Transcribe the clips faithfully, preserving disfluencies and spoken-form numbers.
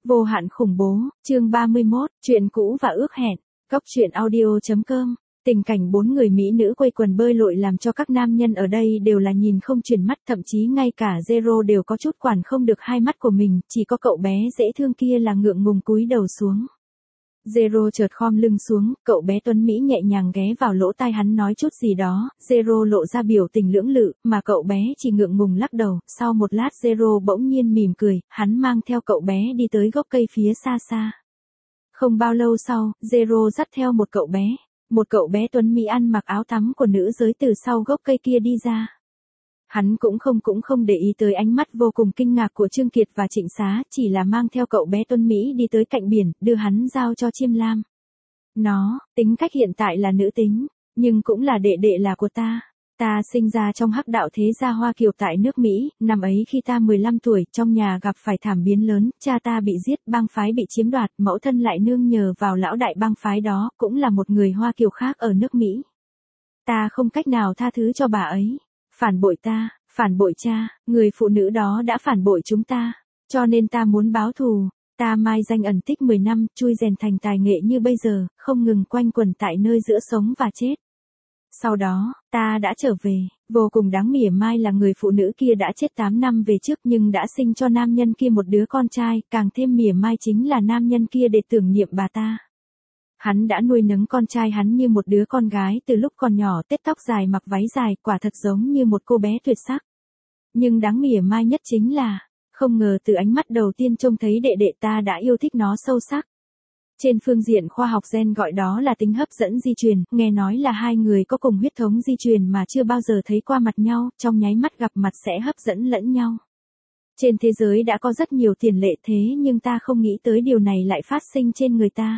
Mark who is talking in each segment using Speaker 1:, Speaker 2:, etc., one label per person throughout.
Speaker 1: Vô hạn khủng bố, chương ba mươi mốt, chuyện cũ và ước hẹn. Góc truyện audio chấm com. Tình cảnh bốn người mỹ nữ quây quần bơi lội làm cho các nam nhân ở đây đều là nhìn không chuyển mắt, thậm chí ngay cả Zero đều có chút quản không được hai mắt của mình, chỉ có cậu bé dễ thương kia là ngượng ngùng cúi đầu xuống. Zero chợt khom lưng xuống, cậu bé tuấn Mỹ nhẹ nhàng ghé vào lỗ tai hắn nói chút gì đó, Zero lộ ra biểu tình lưỡng lự, mà cậu bé chỉ ngượng ngùng lắc đầu, sau một lát Zero bỗng nhiên mỉm cười, hắn mang theo cậu bé đi tới gốc cây phía xa xa. Không bao lâu sau, Zero dắt theo một cậu bé, một cậu bé tuấn Mỹ ăn mặc áo tắm của nữ giới từ sau gốc cây kia đi ra. Hắn cũng không cũng không để ý tới ánh mắt vô cùng kinh ngạc của Trương Kiệt và Trịnh Xá, chỉ là mang theo cậu bé tuấn Mỹ đi tới cạnh biển, đưa hắn giao cho Chiêm Lam. Nó, tính cách hiện tại là nữ tính, nhưng cũng là đệ đệ là của ta. Ta sinh ra trong hắc đạo thế gia Hoa Kiều tại nước Mỹ, năm ấy khi ta mười lăm tuổi, trong nhà gặp phải thảm biến lớn, cha ta bị giết, bang phái bị chiếm đoạt, mẫu thân lại nương nhờ vào lão đại bang phái đó, cũng là một người Hoa Kiều khác ở nước Mỹ. Ta không cách nào tha thứ cho bà ấy. Phản bội ta, phản bội cha, người phụ nữ đó đã phản bội chúng ta, cho nên ta muốn báo thù. Ta mai danh ẩn tích mười năm, chui rèn thành tài nghệ như bây giờ, không ngừng quanh quẩn tại nơi giữa sống và chết. Sau đó, ta đã trở về, vô cùng đáng mỉa mai là người phụ nữ kia đã chết tám năm về trước nhưng đã sinh cho nam nhân kia một đứa con trai, càng thêm mỉa mai chính là nam nhân kia để tưởng niệm bà ta. Hắn đã nuôi nấng con trai hắn như một đứa con gái từ lúc còn nhỏ, tết tóc dài mặc váy dài, quả thật giống như một cô bé tuyệt sắc. Nhưng đáng mỉa mai nhất chính là, không ngờ từ ánh mắt đầu tiên trông thấy đệ đệ ta đã yêu thích nó sâu sắc. Trên phương diện khoa học gen gọi đó là tính hấp dẫn di truyền, nghe nói là hai người có cùng huyết thống di truyền mà chưa bao giờ thấy qua mặt nhau, trong nháy mắt gặp mặt sẽ hấp dẫn lẫn nhau. Trên thế giới đã có rất nhiều tiền lệ thế nhưng ta không nghĩ tới điều này lại phát sinh trên người ta.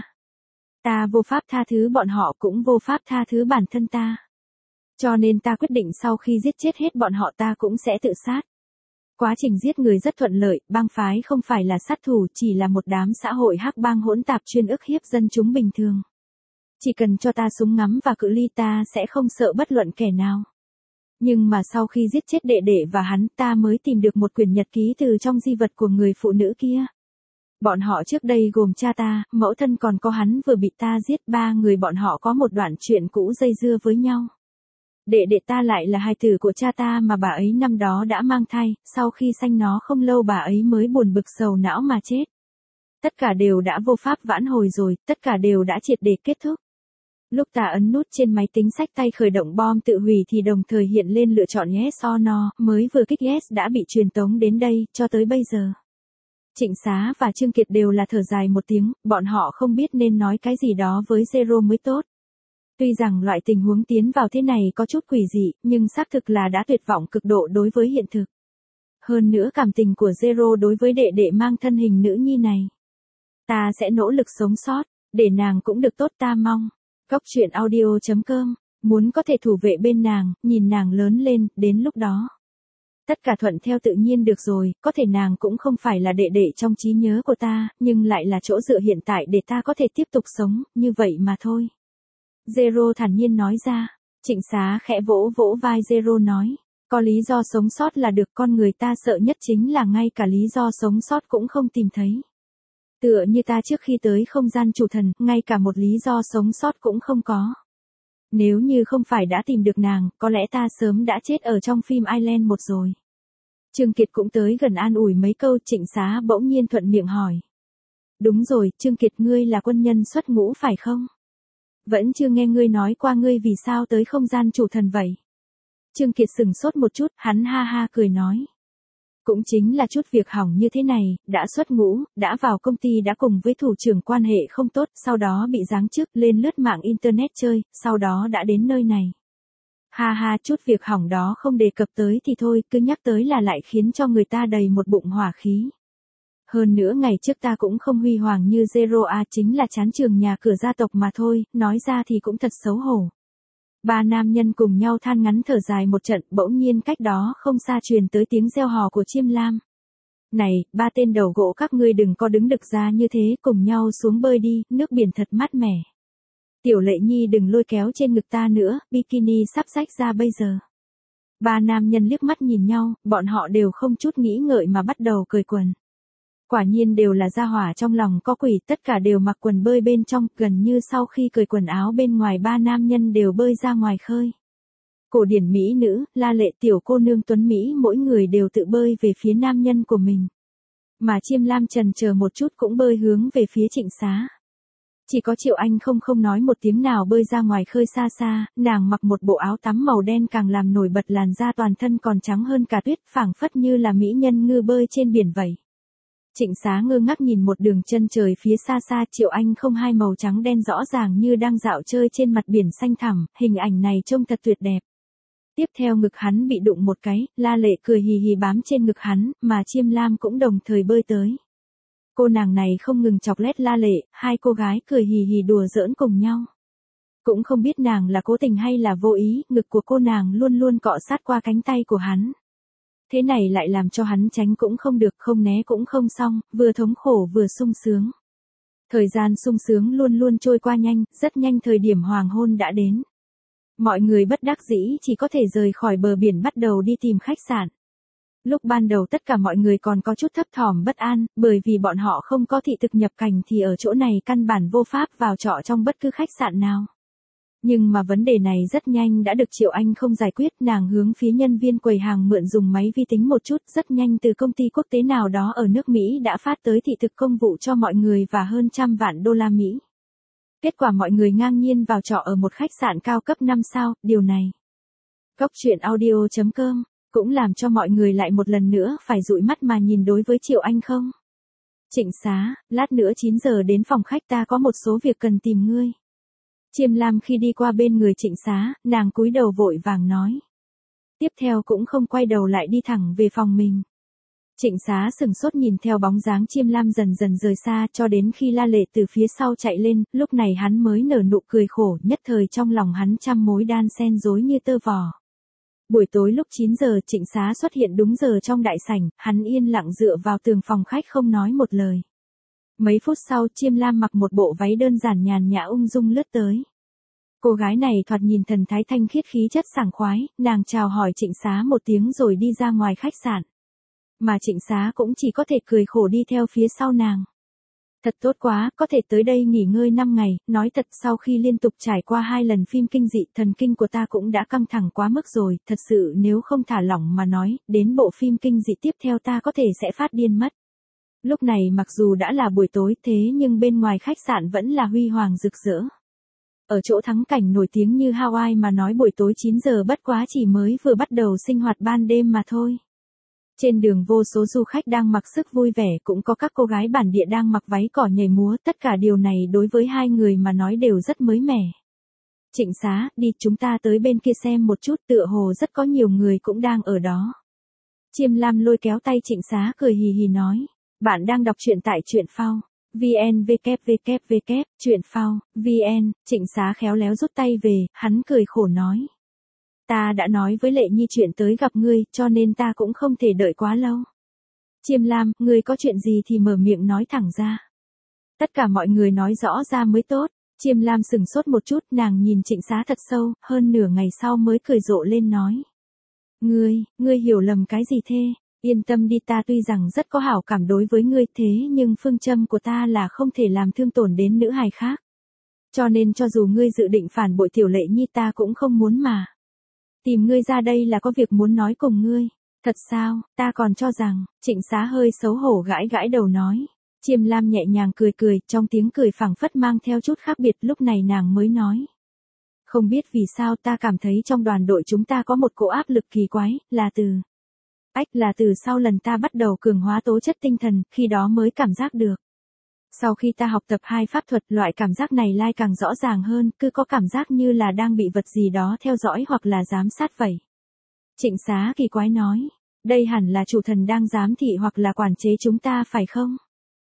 Speaker 1: Ta vô pháp tha thứ bọn họ cũng vô pháp tha thứ bản thân ta. Cho nên ta quyết định sau khi giết chết hết bọn họ ta cũng sẽ tự sát. Quá trình giết người rất thuận lợi, bang phái không phải là sát thủ, chỉ là một đám xã hội hắc bang hỗn tạp chuyên ức hiếp dân chúng bình thường. Chỉ cần cho ta súng ngắm và cự ly ta sẽ không sợ bất luận kẻ nào. Nhưng mà sau khi giết chết đệ đệ và hắn ta mới tìm được một quyển nhật ký từ trong di vật của người phụ nữ kia. Bọn họ trước đây gồm cha ta, mẫu thân còn có hắn vừa bị ta giết, ba người bọn họ có một đoạn chuyện cũ dây dưa với nhau. Đệ đệ ta lại là hài tử của cha ta mà bà ấy năm đó đã mang thai, sau khi sanh nó không lâu bà ấy mới buồn bực sầu não mà chết. Tất cả đều đã vô pháp vãn hồi rồi, tất cả đều đã triệt để kết thúc. Lúc ta ấn nút trên máy tính xách tay khởi động bom tự hủy thì đồng thời hiện lên lựa chọn yes or no, mới vừa kích yes đã bị truyền tống đến đây, cho tới bây giờ. Trịnh Xá và Trương Kiệt đều là thở dài một tiếng, bọn họ không biết nên nói cái gì đó với Zero mới tốt. Tuy rằng loại tình huống tiến vào thế này có chút quỷ dị, nhưng xác thực là đã tuyệt vọng cực độ đối với hiện thực. Hơn nữa cảm tình của Zero đối với đệ đệ mang thân hình nữ nhi này. Ta sẽ nỗ lực sống sót, để nàng cũng được tốt ta mong. Góc truyện audio chấm com, muốn có thể thủ vệ bên nàng, nhìn nàng lớn lên, đến lúc đó. Tất cả thuận theo tự nhiên được rồi, có thể nàng cũng không phải là đệ đệ trong trí nhớ của ta, nhưng lại là chỗ dựa hiện tại để ta có thể tiếp tục sống, như vậy mà thôi. Zero thản nhiên nói ra. Trịnh Xá khẽ vỗ vỗ vai Zero nói, có lý do sống sót là được, con người ta sợ nhất chính là ngay cả lý do sống sót cũng không tìm thấy. Tựa như ta trước khi tới không gian chủ thần, ngay cả một lý do sống sót cũng không có. Nếu như không phải đã tìm được nàng, có lẽ ta sớm đã chết ở trong phim Island một rồi. Trương Kiệt cũng tới gần an ủi mấy câu, Trịnh Xá bỗng nhiên thuận miệng hỏi. Đúng rồi, Trương Kiệt ngươi là quân nhân xuất ngũ phải không? Vẫn chưa nghe ngươi nói qua ngươi vì sao tới không gian chủ thần vậy. Trương Kiệt sừng sốt một chút, hắn ha ha cười nói. Cũng chính là chút việc hỏng như thế này, đã xuất ngũ, đã vào công ty đã cùng với thủ trưởng quan hệ không tốt, sau đó bị giáng chức lên lướt mạng internet chơi, sau đó đã đến nơi này. Ha ha, chút việc hỏng đó không đề cập tới thì thôi, cứ nhắc tới là lại khiến cho người ta đầy một bụng hỏa khí. Hơn nữa ngày trước ta cũng không huy hoàng như Zero A, chính là chán trường nhà cửa gia tộc mà thôi, nói ra thì cũng thật xấu hổ. Ba nam nhân cùng nhau than ngắn thở dài một trận, bỗng nhiên cách đó không xa truyền tới tiếng reo hò của Chiêm Lam. Này, ba tên đầu gỗ các ngươi đừng có đứng đực ra như thế, cùng nhau xuống bơi đi, nước biển thật mát mẻ. Tiểu Lệ Nhi đừng lôi kéo trên ngực ta nữa, bikini sắp rách ra bây giờ. Ba nam nhân liếc mắt nhìn nhau, bọn họ đều không chút nghĩ ngợi mà bắt đầu cười quần. Quả nhiên đều là gia hỏa trong lòng có quỷ, tất cả đều mặc quần bơi bên trong, gần như sau khi cởi quần áo bên ngoài ba nam nhân đều bơi ra ngoài khơi. Cổ điển mỹ nữ, la lệ tiểu cô nương tuấn Mỹ mỗi người đều tự bơi về phía nam nhân của mình. Mà Chiêm Lam trần chờ một chút cũng bơi hướng về phía Trịnh Xá. Chỉ có Triệu Anh không không nói một tiếng nào bơi ra ngoài khơi xa xa, nàng mặc một bộ áo tắm màu đen càng làm nổi bật làn da toàn thân còn trắng hơn cả tuyết, phảng phất như là mỹ nhân ngư bơi trên biển vậy. Trịnh Xá ngơ ngác nhìn một đường chân trời phía xa xa, Triệu Anh không hai màu trắng đen rõ ràng như đang dạo chơi trên mặt biển xanh thẳm, hình ảnh này trông thật tuyệt đẹp. Tiếp theo ngực hắn bị đụng một cái, La Lệ cười hì hì bám trên ngực hắn, mà Chiêm Lam cũng đồng thời bơi tới. Cô nàng này không ngừng chọc lét La Lệ, hai cô gái cười hì hì đùa giỡn cùng nhau. Cũng không biết nàng là cố tình hay là vô ý, ngực của cô nàng luôn luôn cọ sát qua cánh tay của hắn. Thế này lại làm cho hắn tránh cũng không được, không né cũng không xong, vừa thống khổ vừa sung sướng. Thời gian sung sướng luôn luôn trôi qua nhanh, rất nhanh thời điểm hoàng hôn đã đến. Mọi người bất đắc dĩ chỉ có thể rời khỏi bờ biển bắt đầu đi tìm khách sạn. Lúc ban đầu tất cả mọi người còn có chút thấp thỏm bất an, bởi vì bọn họ không có thị thực nhập cảnh thì ở chỗ này căn bản vô pháp vào trọ trong bất cứ khách sạn nào. Nhưng mà vấn đề này rất nhanh đã được Triệu Anh không giải quyết, nàng hướng phía nhân viên quầy hàng mượn dùng máy vi tính một chút, rất nhanh từ công ty quốc tế nào đó ở nước Mỹ đã phát tới thị thực công vụ cho mọi người và hơn trăm vạn đô la Mỹ. Kết quả mọi người ngang nhiên vào trọ ở một khách sạn cao cấp năm sao, điều này. Cốc truyện audio chấm com cũng làm cho mọi người lại một lần nữa phải dụi mắt mà nhìn đối với Triệu Anh không. Trịnh Xá, lát nữa chín giờ đến phòng khách ta có một số việc cần tìm ngươi. Chiêm Lam khi đi qua bên người Trịnh Xá, nàng cúi đầu vội vàng nói. Tiếp theo cũng không quay đầu lại đi thẳng về phòng mình. Trịnh Xá sừng sốt nhìn theo bóng dáng Chiêm Lam dần dần rời xa cho đến khi La Lệ từ phía sau chạy lên, lúc này hắn mới nở nụ cười khổ, nhất thời trong lòng hắn trăm mối đan xen rối như tơ vò. Buổi tối lúc chín giờ Trịnh Xá xuất hiện đúng giờ trong đại sảnh, hắn yên lặng dựa vào tường phòng khách không nói một lời. Mấy phút sau Chiêm Lam mặc một bộ váy đơn giản nhàn nhã ung dung lướt tới. Cô gái này thoạt nhìn thần thái thanh khiết khí chất sảng khoái, nàng chào hỏi Trịnh Xá một tiếng rồi đi ra ngoài khách sạn. Mà Trịnh Xá cũng chỉ có thể cười khổ đi theo phía sau nàng. Thật tốt quá, có thể tới đây nghỉ ngơi năm ngày, nói thật sau khi liên tục trải qua hai lần phim kinh dị thần kinh của ta cũng đã căng thẳng quá mức rồi, thật sự nếu không thả lỏng mà nói, đến bộ phim kinh dị tiếp theo ta có thể sẽ phát điên mất. Lúc này mặc dù đã là buổi tối thế nhưng bên ngoài khách sạn vẫn là huy hoàng rực rỡ. Ở chỗ thắng cảnh nổi tiếng như Hawaii mà nói buổi tối chín giờ bất quá chỉ mới vừa bắt đầu sinh hoạt ban đêm mà thôi. Trên đường vô số du khách đang mặc sức vui vẻ cũng có các cô gái bản địa đang mặc váy cỏ nhảy múa, tất cả điều này đối với hai người mà nói đều rất mới mẻ. Trịnh Xá, đi chúng ta tới bên kia xem một chút, tựa hồ rất có nhiều người cũng đang ở đó. Chiêm Lam lôi kéo tay Trịnh Xá cười hì hì nói, bạn đang đọc truyện tại truyện phao. vn www truyện phao vn. Trịnh Xá khéo léo rút tay về, hắn cười khổ nói. Ta đã nói với Lệ Nhi chuyện tới gặp ngươi, cho nên ta cũng không thể đợi quá lâu. Chiêm Lam, ngươi có chuyện gì thì mở miệng nói thẳng ra. Tất cả mọi người nói rõ ra mới tốt. Chiêm Lam sừng sốt một chút, nàng nhìn Trịnh Xá thật sâu, hơn nửa ngày sau mới cười rộ lên nói. Ngươi, ngươi hiểu lầm cái gì thế? Yên tâm đi, ta tuy rằng rất có hảo cảm đối với ngươi thế nhưng phương châm của ta là không thể làm thương tổn đến nữ hài khác. Cho nên cho dù ngươi dự định phản bội Tiểu Lệ Nhi ta cũng không muốn mà. Tìm ngươi ra đây là có việc muốn nói cùng ngươi. Thật sao, ta còn cho rằng, Trịnh Xá hơi xấu hổ gãi gãi đầu nói. Chiêm Lam nhẹ nhàng cười cười, trong tiếng cười phảng phất mang theo chút khác biệt, lúc này nàng mới nói. Không biết vì sao ta cảm thấy trong đoàn đội chúng ta có một cỗ áp lực kỳ quái, là từ... Ách là từ sau lần ta bắt đầu cường hóa tố chất tinh thần, khi đó mới cảm giác được. Sau khi ta học tập hai pháp thuật, loại cảm giác này lai càng rõ ràng hơn, cứ có cảm giác như là đang bị vật gì đó theo dõi hoặc là giám sát vậy. Trịnh Xá kỳ quái nói, đây hẳn là chủ thần đang giám thị hoặc là quản chế chúng ta phải không?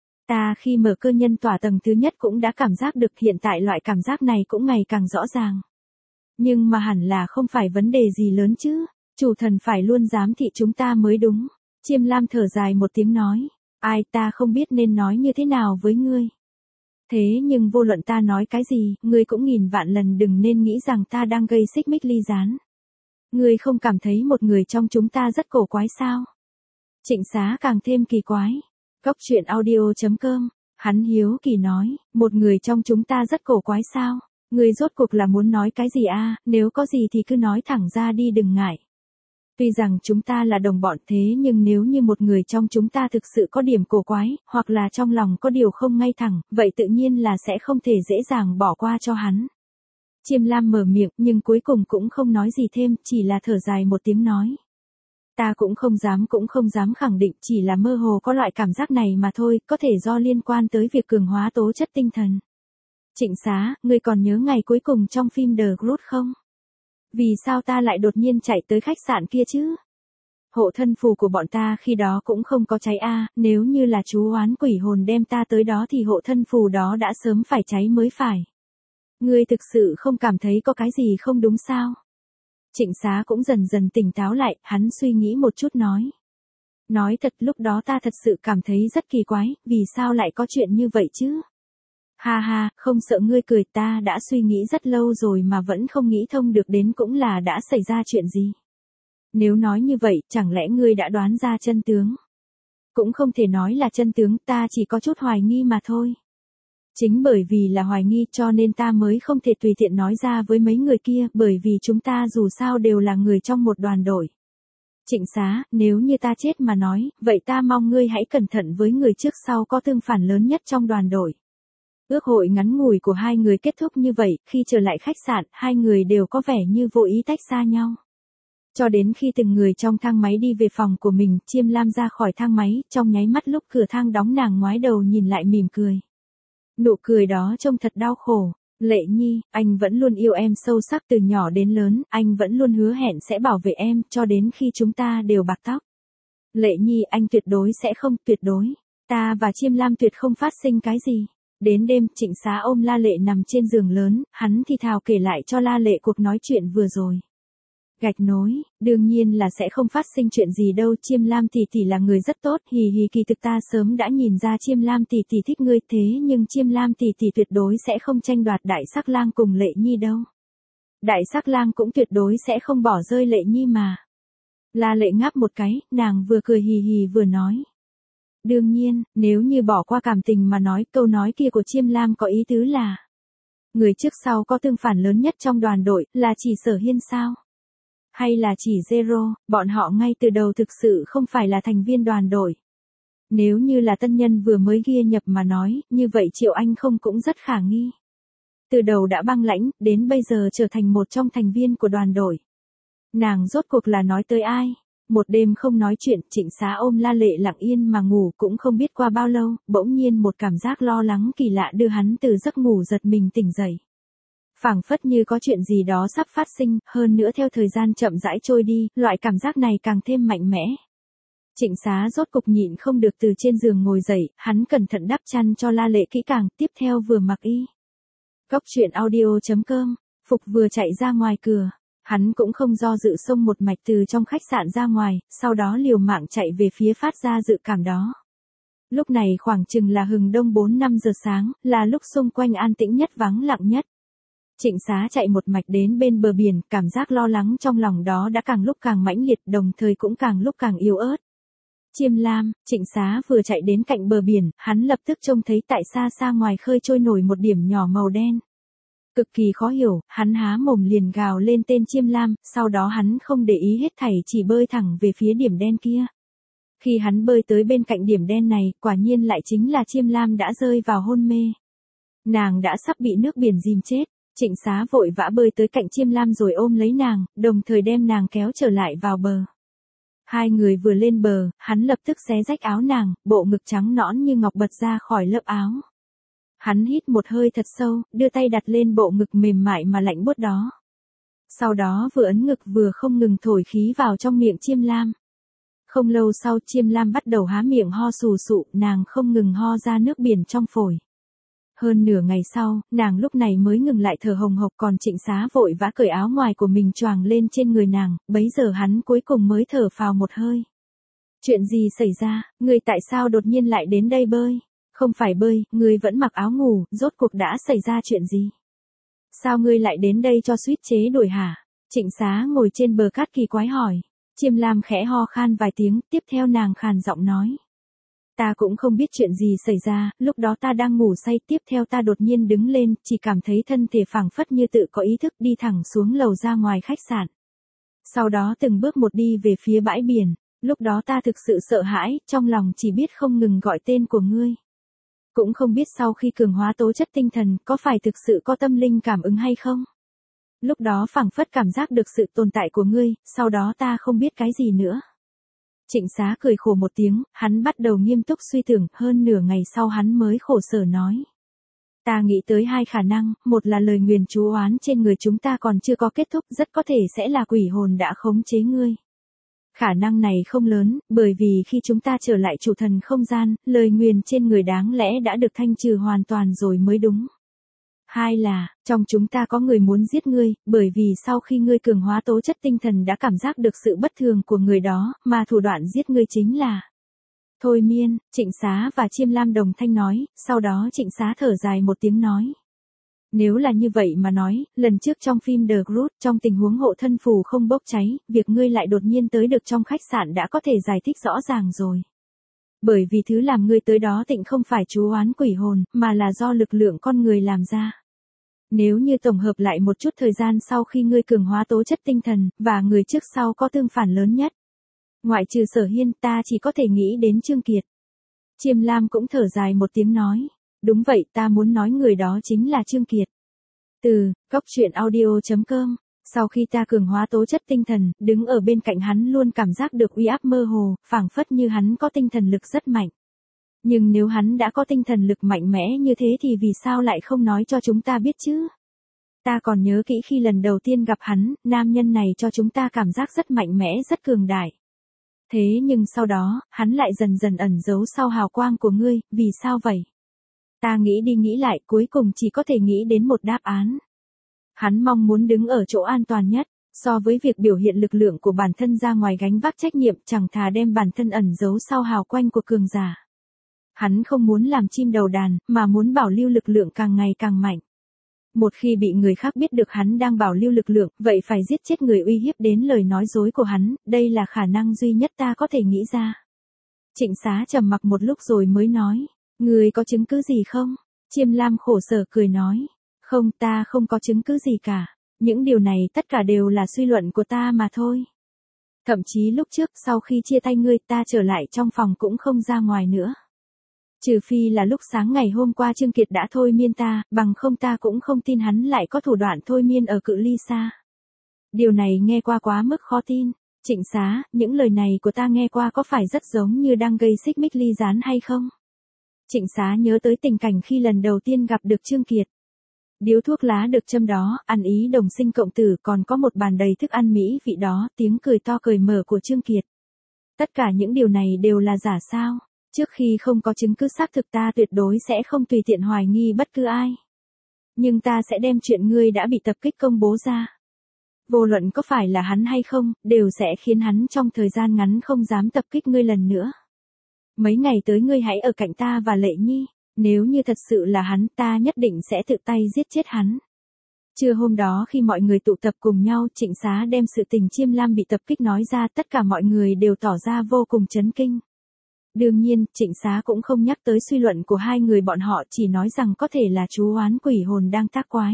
Speaker 1: Ta khi mở cơ nhân tỏa tầng thứ nhất cũng đã cảm giác được, hiện tại loại cảm giác này cũng ngày càng rõ ràng. Nhưng mà hẳn là không phải vấn đề gì lớn chứ, chủ thần phải luôn giám thị chúng ta mới đúng. Chiêm Lam thở dài một tiếng nói, ai ta không biết nên nói như thế nào với ngươi. Thế nhưng vô luận ta nói cái gì, ngươi cũng nghìn vạn lần đừng nên nghĩ rằng ta đang gây xích mích ly gián. Ngươi không cảm thấy một người trong chúng ta rất cổ quái sao? Trịnh Xá càng thêm kỳ quái. Cốc truyện audio chấm com, hắn hiếu kỳ nói, một người trong chúng ta rất cổ quái sao? Ngươi rốt cuộc là muốn nói cái gì a? Nếu có gì thì cứ nói thẳng ra đi đừng ngại. Tuy rằng chúng ta là đồng bọn thế nhưng nếu như một người trong chúng ta thực sự có điểm cổ quái, hoặc là trong lòng có điều không ngay thẳng, vậy tự nhiên là sẽ không thể dễ dàng bỏ qua cho hắn. Chiêm Lam mở miệng nhưng cuối cùng cũng không nói gì thêm, chỉ là thở dài một tiếng nói. Ta cũng không dám cũng không dám khẳng định, chỉ là mơ hồ có loại cảm giác này mà thôi, có thể do liên quan tới việc cường hóa tố chất tinh thần. Trịnh Xá, ngươi còn nhớ ngày cuối cùng trong phim The Group không? Vì sao ta lại đột nhiên chạy tới khách sạn kia chứ? Hộ thân phù của bọn ta khi đó cũng không có cháy a, nếu như là chú oán quỷ hồn đem ta tới đó thì hộ thân phù đó đã sớm phải cháy mới phải. Ngươi thực sự không cảm thấy có cái gì không đúng sao? Trịnh Xá cũng dần dần tỉnh táo lại, hắn suy nghĩ một chút nói. Nói thật lúc đó ta thật sự cảm thấy rất kỳ quái, vì sao lại có chuyện như vậy chứ? Ha ha, không sợ ngươi cười, ta đã suy nghĩ rất lâu rồi mà vẫn không nghĩ thông được đến cũng là đã xảy ra chuyện gì. Nếu nói như vậy, chẳng lẽ ngươi đã đoán ra chân tướng? Cũng không thể nói là chân tướng, ta chỉ có chút hoài nghi mà thôi. Chính bởi vì là hoài nghi cho nên ta mới không thể tùy tiện nói ra với mấy người kia, bởi vì chúng ta dù sao đều là người trong một đoàn đội. Trịnh Xá, nếu như ta chết mà nói, vậy ta mong ngươi hãy cẩn thận với người trước sau có tương phản lớn nhất trong đoàn đội. Ước hội ngắn ngủi của hai người kết thúc như vậy, khi trở lại khách sạn, hai người đều có vẻ như vô ý tách xa nhau. Cho đến khi từng người trong thang máy đi về phòng của mình, Chiêm Lam ra khỏi thang máy, trong nháy mắt lúc cửa thang đóng nàng ngoái đầu nhìn lại mỉm cười. Nụ cười đó trông thật đau khổ. Lệ Nhi, anh vẫn luôn yêu em sâu sắc từ nhỏ đến lớn, anh vẫn luôn hứa hẹn sẽ bảo vệ em, cho đến khi chúng ta đều bạc tóc. Lệ Nhi, anh tuyệt đối sẽ không, tuyệt đối. Ta và Chiêm Lam tuyệt không phát sinh cái gì. Đến đêm, Trịnh Xá ôm La Lệ nằm trên giường lớn, hắn thì thào kể lại cho La Lệ cuộc nói chuyện vừa rồi. Gạch nối, đương nhiên là sẽ không phát sinh chuyện gì đâu, Chiêm Lam tỷ tỷ là người rất tốt, hì hì kỳ thực ta sớm đã nhìn ra Chiêm Lam tỷ tỷ thích ngươi thế nhưng Chiêm Lam tỷ tỷ tuyệt đối sẽ không tranh đoạt Đại Sắc Lang cùng Lệ Nhi đâu. Đại Sắc Lang cũng tuyệt đối sẽ không bỏ rơi Lệ Nhi mà. La Lệ ngáp một cái, nàng vừa cười hì hì vừa nói. Đương nhiên, nếu như bỏ qua cảm tình mà nói, câu nói kia của Chiêm Lam có ý tứ là người trước sau có tương phản lớn nhất trong đoàn đội, là chỉ Sở Hiên sao? Hay là chỉ Zero, bọn họ ngay từ đầu thực sự không phải là thành viên đoàn đội. Nếu như là tân nhân vừa mới ghi nhập mà nói, như vậy Triệu Anh không cũng rất khả nghi. Từ đầu đã băng lãnh, đến bây giờ trở thành một trong thành viên của đoàn đội. Nàng rốt cuộc là nói tới ai? Một đêm không nói chuyện, Trịnh Xá ôm La Lệ lặng yên mà ngủ, cũng không biết qua bao lâu, bỗng nhiên một cảm giác lo lắng kỳ lạ đưa hắn từ giấc ngủ giật mình tỉnh dậy. Phảng phất như có chuyện gì đó sắp phát sinh, hơn nữa theo thời gian chậm rãi trôi đi, loại cảm giác này càng thêm mạnh mẽ. Trịnh Xá rốt cục nhịn không được từ trên giường ngồi dậy, hắn cẩn thận đắp chăn cho La Lệ kỹ càng, tiếp theo vừa mặc y. Cốc truyện audio chấm com, Phục vừa chạy ra ngoài cửa. Hắn cũng không do dự xông một mạch từ trong khách sạn ra ngoài, sau đó liều mạng chạy về phía phát ra dự cảm đó. Lúc này khoảng chừng là hừng đông bốn năm giờ sáng, là lúc xung quanh an tĩnh nhất vắng lặng nhất. Trịnh Xá chạy một mạch đến bên bờ biển, cảm giác lo lắng trong lòng đó đã càng lúc càng mãnh liệt, đồng thời cũng càng lúc càng yếu ớt. Chiêm Lam, Trịnh Xá vừa chạy đến cạnh bờ biển, hắn lập tức trông thấy tại xa xa ngoài khơi trôi nổi một điểm nhỏ màu đen. Cực kỳ khó hiểu, hắn há mồm liền gào lên tên Chiêm Lam, sau đó hắn không để ý hết thảy chỉ bơi thẳng về phía điểm đen kia. Khi hắn bơi tới bên cạnh điểm đen này, quả nhiên lại chính là Chiêm Lam đã rơi vào hôn mê. Nàng đã sắp bị nước biển dìm chết, Trịnh Xá vội vã bơi tới cạnh Chiêm Lam rồi ôm lấy nàng, đồng thời đem nàng kéo trở lại vào bờ. Hai người vừa lên bờ, hắn lập tức xé rách áo nàng, bộ ngực trắng nõn như ngọc bật ra khỏi lớp áo. Hắn hít một hơi thật sâu, đưa tay đặt lên bộ ngực mềm mại mà lạnh buốt đó. Sau đó vừa ấn ngực vừa không ngừng thổi khí vào trong miệng Chiêm Lam. Không lâu sau Chiêm Lam bắt đầu há miệng ho sù sụ, nàng không ngừng ho ra nước biển trong phổi. Hơn nửa ngày sau, nàng lúc này mới ngừng lại thở hồng hộc, còn Trịnh Xá vội vã cởi áo ngoài của mình choàng lên trên người nàng, bấy giờ hắn cuối cùng mới thở phào một hơi. Chuyện gì xảy ra, ngươi tại sao đột nhiên lại đến đây bơi? Không phải bơi, ngươi vẫn mặc áo ngủ, rốt cuộc đã xảy ra chuyện gì? Sao ngươi lại đến đây cho suýt chế đuổi hả? Trịnh Xá ngồi trên bờ cát kỳ quái hỏi. Chiêm Lam khẽ ho khan vài tiếng, tiếp theo nàng khàn giọng nói. Ta cũng không biết chuyện gì xảy ra, lúc đó ta đang ngủ say, tiếp theo ta đột nhiên đứng lên, chỉ cảm thấy thân thể phảng phất như tự có ý thức đi thẳng xuống lầu ra ngoài khách sạn. Sau đó từng bước một đi về phía bãi biển, lúc đó ta thực sự sợ hãi, trong lòng chỉ biết không ngừng gọi tên của ngươi. Cũng không biết sau khi cường hóa tố chất tinh thần có phải thực sự có tâm linh cảm ứng hay không. Lúc đó phảng phất cảm giác được sự tồn tại của ngươi, sau đó ta không biết cái gì nữa. Trịnh Xá cười khổ một tiếng, hắn bắt đầu nghiêm túc suy tưởng, hơn nửa ngày sau hắn mới khổ sở nói. Ta nghĩ tới hai khả năng, một là lời nguyền chú oán trên người chúng ta còn chưa có kết thúc, rất có thể sẽ là quỷ hồn đã khống chế ngươi. Khả năng này không lớn, bởi vì khi chúng ta trở lại chủ thần không gian, lời nguyền trên người đáng lẽ đã được thanh trừ hoàn toàn rồi mới đúng. Hai là, trong chúng ta có người muốn giết ngươi, bởi vì sau khi ngươi cường hóa tố chất tinh thần đã cảm giác được sự bất thường của người đó, mà thủ đoạn giết ngươi chính là thôi miên. Trịnh Xá và Chiêm Lam đồng thanh nói, sau đó Trịnh Xá thở dài một tiếng nói. Nếu là như vậy mà nói, lần trước trong phim The Group, trong tình huống hộ thân phù không bốc cháy, việc ngươi lại đột nhiên tới được trong khách sạn đã có thể giải thích rõ ràng rồi. Bởi vì thứ làm ngươi tới đó tịnh không phải chú oán quỷ hồn, mà là do lực lượng con người làm ra. Nếu như tổng hợp lại một chút thời gian sau khi ngươi cường hóa tố chất tinh thần, và người trước sau có tương phản lớn nhất. Ngoại trừ Sở Hiên, ta chỉ có thể nghĩ đến Trương Kiệt. Chiêm Lam cũng thở dài một tiếng nói. Đúng vậy, ta muốn nói người đó chính là Trương Kiệt. Từ, góc truyện audio chấm com. Sau khi ta cường hóa tố chất tinh thần, đứng ở bên cạnh hắn luôn cảm giác được uy áp mơ hồ, phảng phất như hắn có tinh thần lực rất mạnh. Nhưng nếu hắn đã có tinh thần lực mạnh mẽ như thế thì vì sao lại không nói cho chúng ta biết chứ? Ta còn nhớ kỹ khi lần đầu tiên gặp hắn, nam nhân này cho chúng ta cảm giác rất mạnh mẽ, rất cường đại. Thế nhưng sau đó, hắn lại dần dần ẩn giấu sau hào quang của ngươi, vì sao vậy? Ta nghĩ đi nghĩ lại, cuối cùng chỉ có thể nghĩ đến một đáp án. Hắn mong muốn đứng ở chỗ an toàn nhất, so với việc biểu hiện lực lượng của bản thân ra ngoài gánh vác trách nhiệm, chẳng thà đem bản thân ẩn giấu sau hào quang của cường giả. Hắn không muốn làm chim đầu đàn, mà muốn bảo lưu lực lượng càng ngày càng mạnh. Một khi bị người khác biết được hắn đang bảo lưu lực lượng, vậy phải giết chết người uy hiếp đến lời nói dối của hắn, đây là khả năng duy nhất ta có thể nghĩ ra. Trịnh Xá trầm mặc một lúc rồi mới nói, người có chứng cứ gì không? Chiêm Lam khổ sở cười nói, không, ta không có chứng cứ gì cả, những điều này tất cả đều là suy luận của ta mà thôi. Thậm chí lúc trước sau khi chia tay ngươi ta trở lại trong phòng cũng không ra ngoài nữa. Trừ phi là lúc sáng ngày hôm qua Trương Kiệt đã thôi miên ta, bằng không ta cũng không tin hắn lại có thủ đoạn thôi miên ở cự ly xa. Điều này nghe qua quá mức khó tin. Trịnh Xá, những lời này của ta nghe qua có phải rất giống như đang gây xích mích ly gián hay không? Trịnh Xá nhớ tới tình cảnh khi lần đầu tiên gặp được Trương Kiệt. Điếu thuốc lá được châm đó, ăn ý đồng sinh cộng tử, còn có một bàn đầy thức ăn mỹ vị đó, tiếng cười to cười mở của Trương Kiệt. Tất cả những điều này đều là giả sao? Trước khi không có chứng cứ xác thực ta tuyệt đối sẽ không tùy tiện hoài nghi bất cứ ai. Nhưng ta sẽ đem chuyện ngươi đã bị tập kích công bố ra. Vô luận có phải là hắn hay không, đều sẽ khiến hắn trong thời gian ngắn không dám tập kích ngươi lần nữa. Mấy ngày tới ngươi hãy ở cạnh ta và Lệ Nhi, nếu như thật sự là hắn ta nhất định sẽ tự tay giết chết hắn. Trưa hôm đó khi mọi người tụ tập cùng nhau, Trịnh Xá đem sự tình Chiêm Lam bị tập kích nói ra, tất cả mọi người đều tỏ ra vô cùng chấn kinh. Đương nhiên, Trịnh Xá cũng không nhắc tới suy luận của hai người bọn họ, chỉ nói rằng có thể là chú oán quỷ hồn đang tác quái.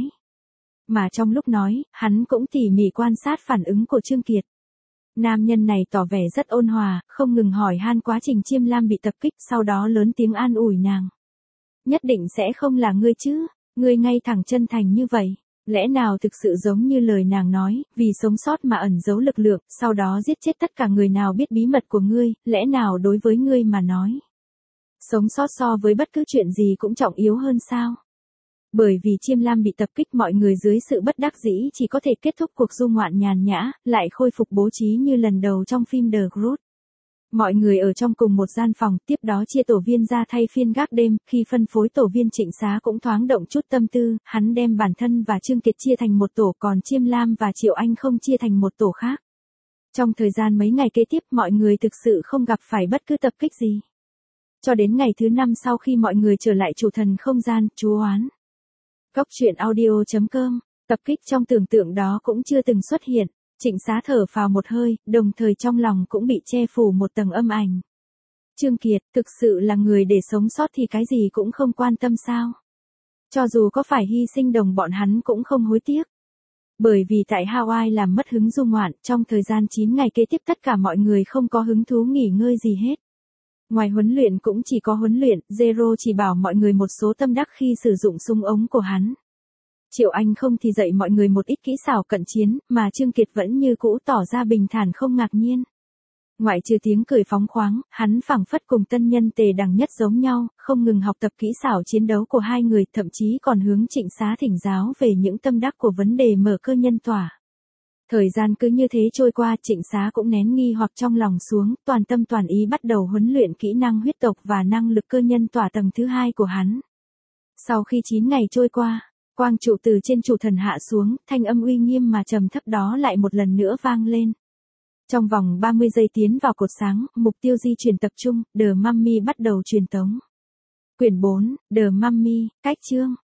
Speaker 1: Mà trong lúc nói, hắn cũng tỉ mỉ quan sát phản ứng của Trương Kiệt. Nam nhân này tỏ vẻ rất ôn hòa, không ngừng hỏi han quá trình Chiêm Lam bị tập kích, sau đó lớn tiếng an ủi nàng. Nhất định sẽ không là ngươi chứ, ngươi ngay thẳng chân thành như vậy. Lẽ nào thực sự giống như lời nàng nói, vì sống sót mà ẩn giấu lực lượng, sau đó giết chết tất cả người nào biết bí mật của ngươi, lẽ nào đối với ngươi mà nói. Sống sót so với bất cứ chuyện gì cũng trọng yếu hơn sao? Bởi vì Chiêm Lam bị tập kích mọi người dưới sự bất đắc dĩ chỉ có thể kết thúc cuộc du ngoạn nhàn nhã, lại khôi phục bố trí như lần đầu trong phim The Group. Mọi người ở trong cùng một gian phòng, tiếp đó chia tổ viên ra thay phiên gác đêm, khi phân phối tổ viên Trịnh Xá cũng thoáng động chút tâm tư, hắn đem bản thân và Trương Kiệt chia thành một tổ, còn Chiêm Lam và Triệu Anh không chia thành một tổ khác. Trong thời gian mấy ngày kế tiếp mọi người thực sự không gặp phải bất cứ tập kích gì. Cho đến ngày thứ năm sau khi mọi người trở lại chủ thần không gian, chú oán. Góc truyện audio chấm com, tập kích trong tưởng tượng đó cũng chưa từng xuất hiện. Trịnh Xá thở phào một hơi, đồng thời trong lòng cũng bị che phủ một tầng âm ảnh. Trương Kiệt, thực sự là người để sống sót thì cái gì cũng không quan tâm sao? Cho dù có phải hy sinh đồng bọn hắn cũng không hối tiếc. Bởi vì tại Hawaii làm mất hứng du ngoạn, trong thời gian chín ngày kế tiếp tất cả mọi người không có hứng thú nghỉ ngơi gì hết. Ngoài huấn luyện cũng chỉ có huấn luyện, Zero chỉ bảo mọi người một số tâm đắc khi sử dụng súng ống của hắn. Triệu Anh không thì dạy mọi người một ít kỹ xảo cận chiến, mà Trương Kiệt vẫn như cũ tỏ ra bình thản không ngạc nhiên. Ngoại trừ tiếng cười phóng khoáng, hắn phảng phất cùng tân nhân tề đẳng nhất giống nhau, không ngừng học tập kỹ xảo chiến đấu của hai người, thậm chí còn hướng Trịnh Xá thỉnh giáo về những tâm đắc của vấn đề mở cơ nhân tỏa. Thời gian cứ như thế trôi qua, Trịnh Xá cũng nén nghi hoặc trong lòng xuống, toàn tâm toàn ý bắt đầu huấn luyện kỹ năng huyết tộc và năng lực cơ nhân tỏa tầng thứ hai của hắn. Sau khi chín ngày trôi qua, quang trụ từ trên trụ thần hạ xuống, thanh âm uy nghiêm mà trầm thấp đó lại một lần nữa vang lên. Trong vòng ba mươi giây tiến vào cột sáng, mục tiêu di chuyển tập trung, The Mummy bắt đầu truyền tống. Quyển bốn, The Mummy, cách chương.